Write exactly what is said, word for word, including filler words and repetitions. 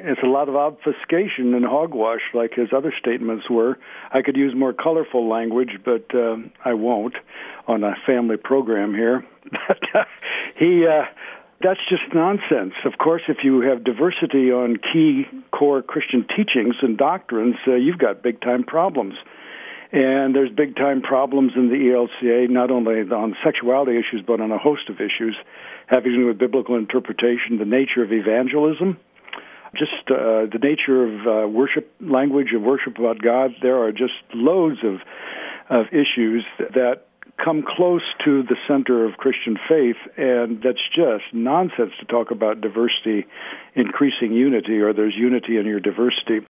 it's a lot of obfuscation and hogwash like his other statements were. I could use more colorful language, but uh, I won't on a family program here. But uh, he, uh, that's just nonsense. Of course, if you have diversity on key core Christian teachings and doctrines, uh, you've got big-time problems. And there's big-time problems in the E L C A, not only on sexuality issues, but on a host of issues having to do with biblical interpretation, the nature of evangelism, just uh, the nature of uh, worship, language of worship about God. There are just loads of, of issues that come close to the center of Christian faith, and that's just nonsense to talk about diversity increasing unity, or there's unity in your diversity.